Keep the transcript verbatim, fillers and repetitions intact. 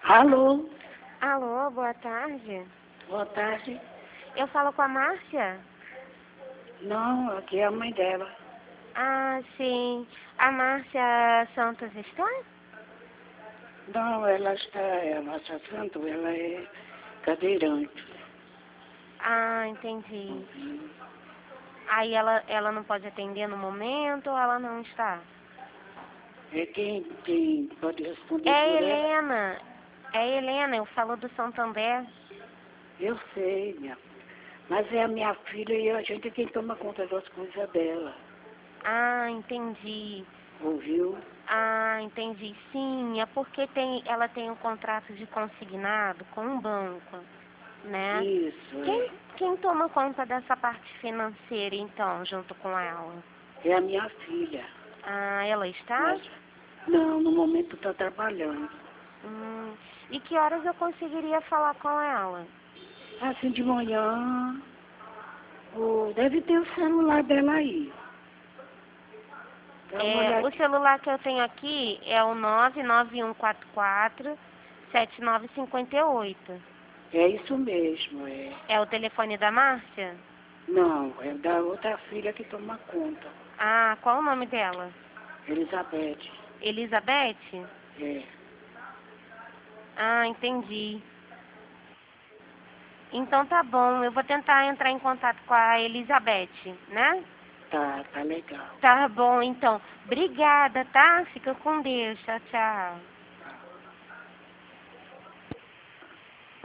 Alô, Alô, boa tarde. boa tarde. Eu falo com a Márcia? Não, aqui é a mãe dela. Ah, sim. A Márcia Santos está? Não, ela está, ela está santo, ela é cadeirante. Ah, entendi. Aí ela, ela não pode atender no momento ou ela não está? É quem, quem pode responder É por ela? Helena. É Helena, eu falo do Santander. Eu sei, minha. Mas é a minha filha e a gente é quem toma conta das coisas dela. Ah, entendi. Ouviu? Ah, entendi. Sim, é porque tem, ela tem um contrato de consignado com um banco, né? Isso, Quem, é. quem toma conta dessa parte financeira, então, junto com ela? É a minha filha. Ah, ela está? Mas, não, no momento está trabalhando. Hum, e que horas eu conseguiria falar com ela? Assim de manhã, oh, deve ter o celular dela aí. Dá uma É, o olhadinha. celular que eu tenho aqui é o nove nove um quatro quatro sete nove cinco oito. É isso mesmo, é. É o telefone da Márcia? Não, é da outra filha que toma conta. Ah, qual o nome dela? Elizabeth. Elizabeth? É. Ah, entendi. Então tá bom, eu vou tentar entrar em contato com a Elizabeth, né? Tá, tá legal. Tá bom, então. Obrigada, tá? Fica com Deus. Tchau, tchau.